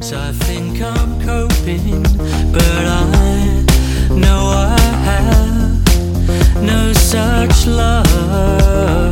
I think I'm coping, but I know I have no such love.